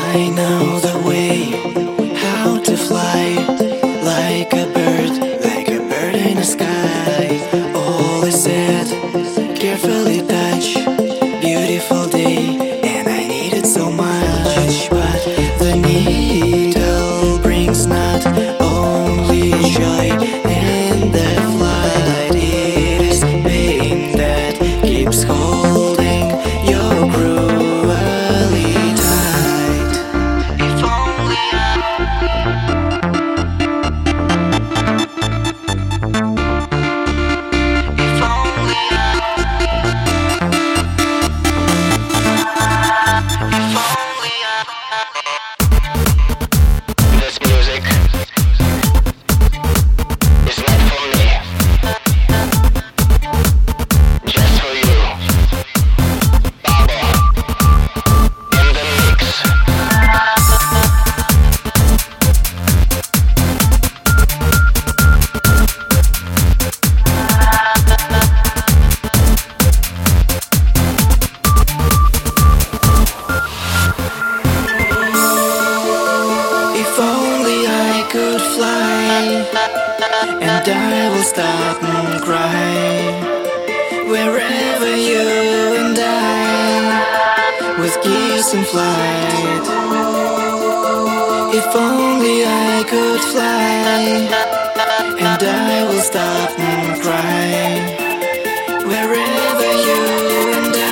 I know the way how to fly like a bird in the sky. Always said, carefully touch, beautiful day, and I need it so much. But the needle brings not only joy and the flight, it is pain that keeps holding your cruelly tight. If only if only if only this music is not for me, just for you. Baba in the mix. If only I could fly, and I will stop and cry wherever you and I, with geese in flight. If only I could fly, and I will stop and cry wherever you and I.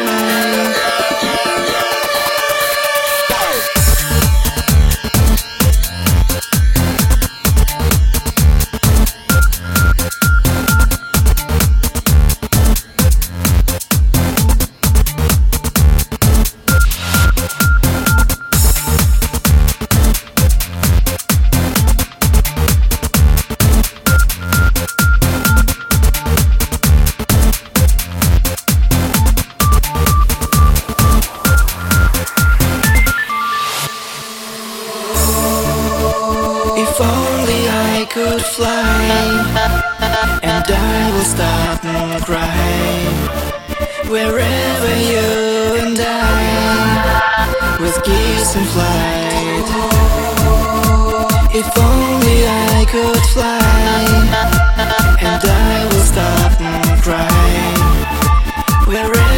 If only I could fly, and I will stop and cry wherever you and I, with geese in flight. If only I could fly, and I will stop and cry wherever